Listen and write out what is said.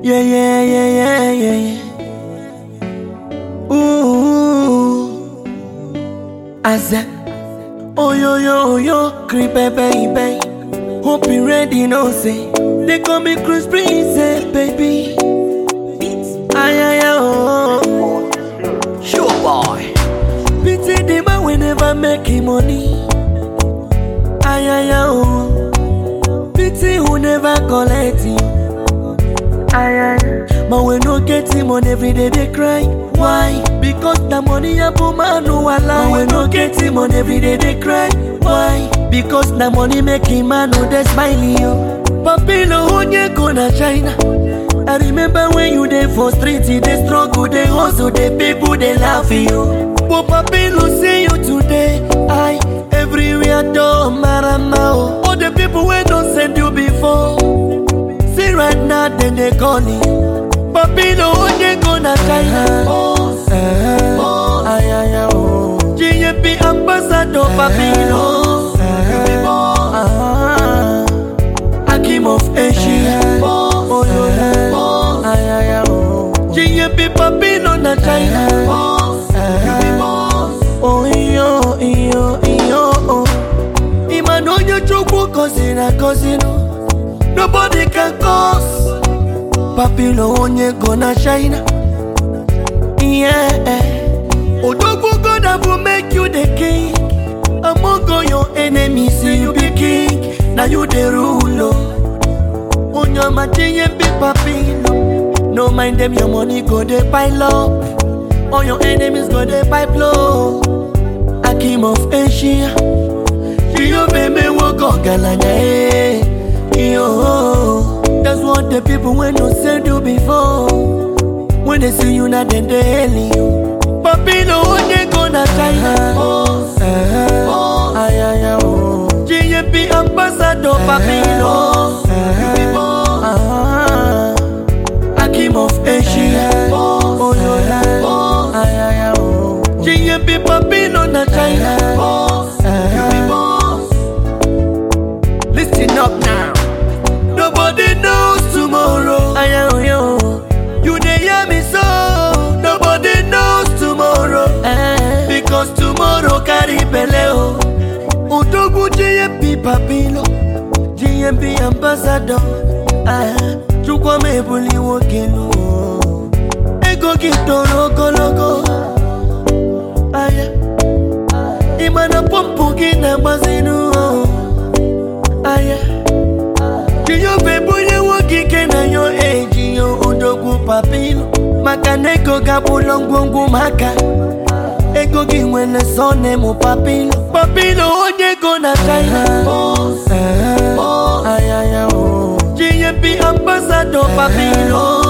Yeah, yeah, yeah, yeah, yeah, yeah. Ooh, I said, oh yo yo yo, creepy baby. Hope you ready, no say. They call me Chris Prince, baby. Ay ay ay, oh. Sure boy. Pity the man we never make him money. Ay ay ay, oh. Pity who never collect him. Ay ay. But we no get him on every day they cry. Why? Because the money happen man no allow. But we no get him on every day they cry. Why? Because the money make him man no they smile yo. Papilo onye go na China. I remember when you dey for street, they struggle, they hustle, the people they laugh at you. But Papilo see you today. I everywhere don't matter now. All the people we don't send you before. See right now then they calling. Papilo onye go na China. Ay ay ay oh. GMP ambassador Papilo. Hakim of Asia. Oh yo yo. Ay ay ay oh. GMP Papilo na China. Oh yo yo yo oh. Imano yo chukwu kozina kozino. Nobody can cause. Papilo onye go na China. Yeah. Odogu God will make you the king. Among all your enemies, see you be king. Now you the ruler. On your material be Papilo. No mind them, your money go they pile up. All your enemies go they pipe low. Hakim of Asia. You baby walk on Galanya. Yo, that's what the people when you said you before. When they see you now then they hail you. Papilo onye go na China. Ay ay ay oh. GMP ambassador Papilo. Hakim of Asia. Oh yo yo. Ay ay ay oh. GMP Papilo na China. Listen up now. Nobody knows tomorrow. Ay ay yo. You dey hear me so. Nobody knows tomorrow. Because tomorrow carry belle. Odogu GMP Papilo. GMP ambassador. Chukwa mebuli wokenu. Ego kitoro logo. Aya. Imana pompu gina bazinu. Aya. Kiyo bebuye wokike na yo age yo. Odogu Papilo. Makaneko gabulongungu maka. Ego giwele sone mu Papilo. Papilo onye go na China. Ay ay ay oh. GMP ambassador Papilo.